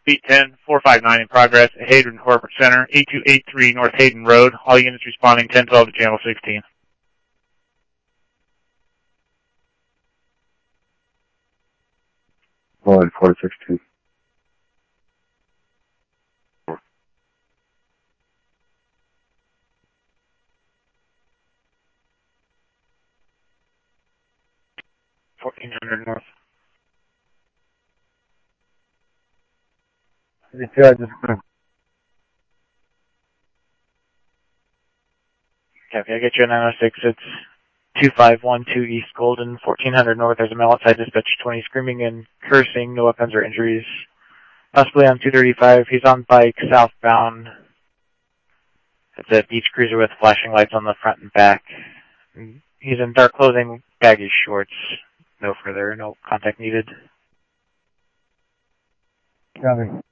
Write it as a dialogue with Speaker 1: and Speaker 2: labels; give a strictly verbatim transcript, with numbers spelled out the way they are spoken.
Speaker 1: Beat ten, four five nine in progress at Hayden Corporate Center, eight two eight three North Hayden Road. All units responding ten twelve to Channel sixteen.
Speaker 2: Line four sixteen.
Speaker 1: fourteen hundred North.
Speaker 2: Yeah, just gonna...
Speaker 1: Okay, I get you a nine oh six. It's two five one two East Golden, fourteen hundred North. There's a male outside dispatch twenty screaming and cursing, no weapons or injuries. Possibly on two thirty-five. He's on bike, southbound. It's a beach cruiser with flashing lights on the front and back. He's in dark clothing, baggy shorts. No further, no contact needed.
Speaker 2: Copy.